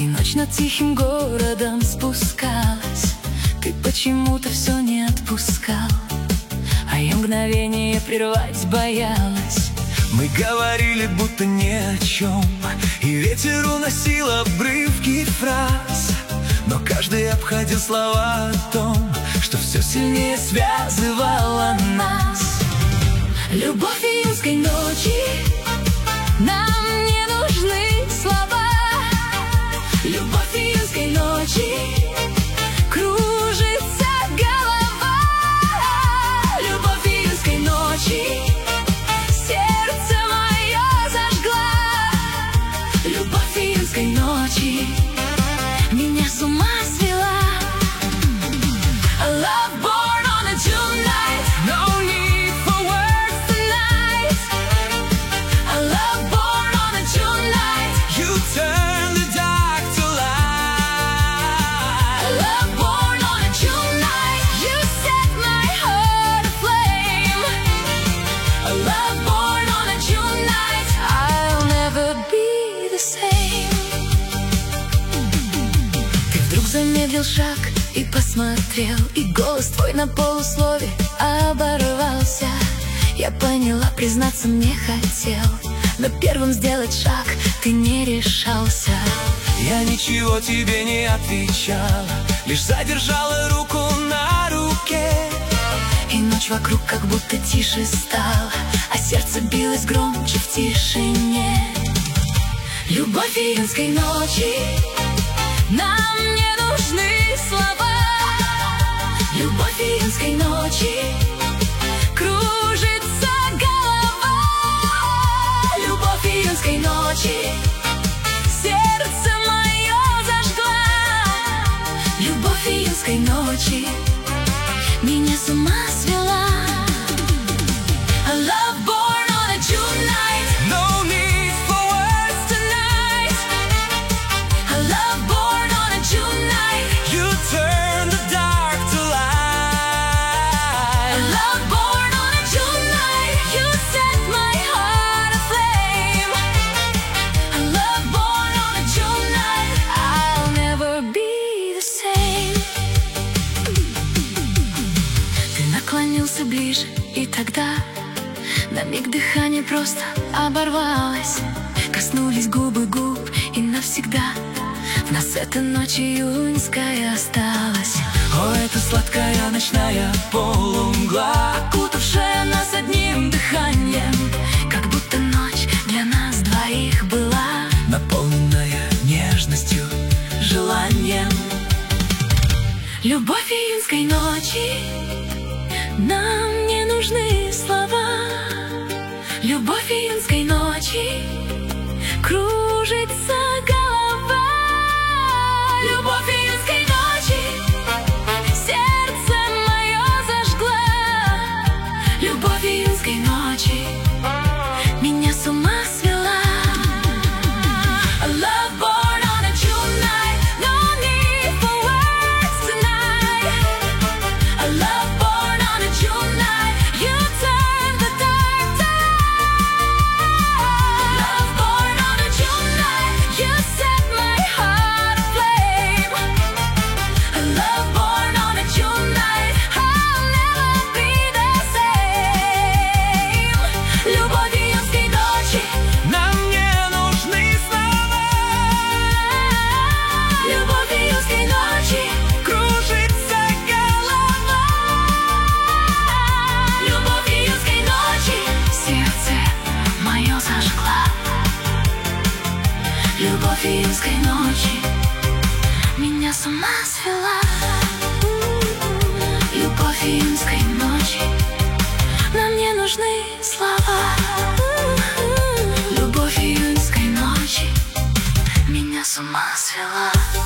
ночь над тихим городом спускалась, ты почему-то все не отпускал, а я мгновение прервать боялась. Мы говорили будто ни о чем, и ветер уносил обрывки фраз, но каждый обходил слова о том, что все сильнее связывало нас. Любовь июньской ночи, нам не нужны слова. Любовь июньской ночи, кружится голова. Любовь июньской ночи, сердце мое зажгла. Любовь июньской ночи меня с ума свела. A love born on a June night, No need for words tonight. A love born on a June night, You turn the dark to light. a love born on a June night. You set my heart aflame. A love born on a June night, I'll never be the same. Ты вдруг замедлил шаг и посмотрел, и голос твой на полуслове оборвался. Я поняла, признаться мне хотел, но первым сделать шаг ты не решался. Я ничего тебе не отвечала, лишь задержала руку на руке. И ночь вокруг как будто тише стала, а сердце билось громче в тишине. Любовь июньской ночи, нам не нужны слова. Любовь июньской ночи, кружится голова. Любовь июньской ночи, сердце мое зажгла. Любовь июньской ночи меня с ума свела. A love born on a June night, No need for words tonight. A love born on a June night, You turn the dark to a light. love born on a June night. You set my heart aflame. A love born on a June night, I'll never be the same. Ты наклонился ближе, и тогда на миг дыхание просто оборвалось. Коснулись губы губ, и навсегда в нас эта ночь июньская осталась. О, это сладкая ночная полумгла, Окутавшая нас одним дыханием, как будто ночь для нас двоих была, наполненная нежностью, желанием. Любовь июньской ночи, нам не нужны слова. Любовь июньской ночи, кружится голова. Любовь июньской ночи, сердце мое зажгла. Любовь июньской ночи меня с ума свела. A love born on a June night, no need for words tonight. A love born on a June night, you turn the dark to light. Love born on a June night, you set my heart aflame. A love born on a June night, I'll never be the same. Любовь июньской ночи, Нам не нужны слова. любовь июньской ночи, Кружится голова. любовь июньской ночи, сердце мое зажгла. Любовь июньской ночи меня с ума свела. Любовь июньской ночи, нам не нужны слова. Любовь июньской ночи меня с ума свела.